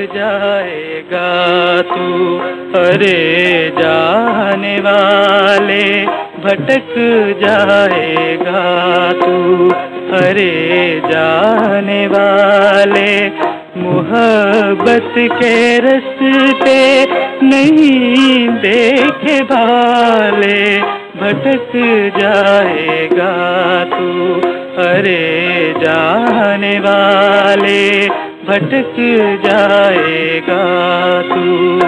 जाएगा तू, अरे जाने वाले भटक जाएगा तू, अरे जाने वाले मोहब्बत के रास्ते नहीं देखे भाले, भटक जाएगा तू, अरे जाने वाले भटक जाएगा तू।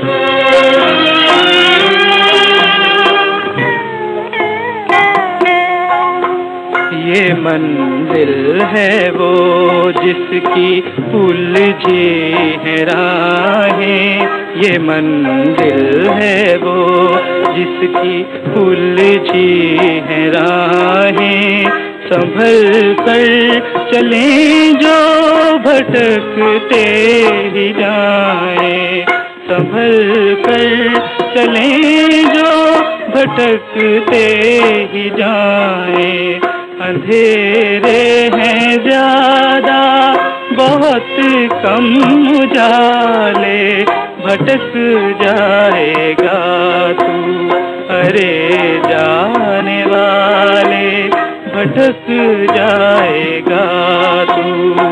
ये मंजिल है वो जिसकी उलझी है राहें, ये मंजिल है वो जिसकी उलझी है राहें, संभल कर चले जो भटकते ही जाएं, संभल कर चले जो भटकते ही जाएं। अंधेरे हैं ज्यादा बहुत कम उजाले, भटक जाएगा तू, अरे जाने वाले भटक जाएगा तू।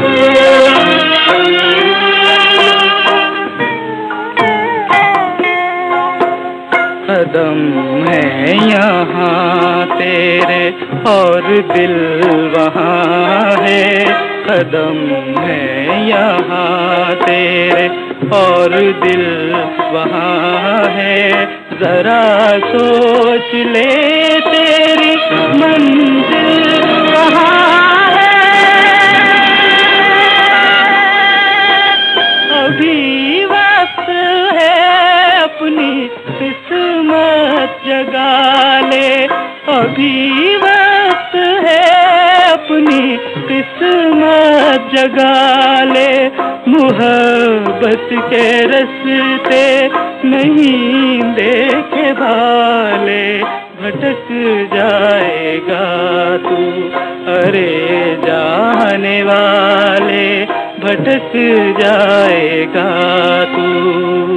कदम है यहाँ तेरे और दिल वहाँ है, कदम है यहाँ तेरे और दिल वहाँ है, जरा सोच ले तेरी मंजिल कहाँ है। अभी वक्त है अपनी किस्मत जगा ले, अभी वक्त है अपनी किस्मत जगा ले, मोहब्बत के रास्ते नहीं देखे भाले, भटक जाएगा तू, अरे जाने वाले भटक जाएगा तू।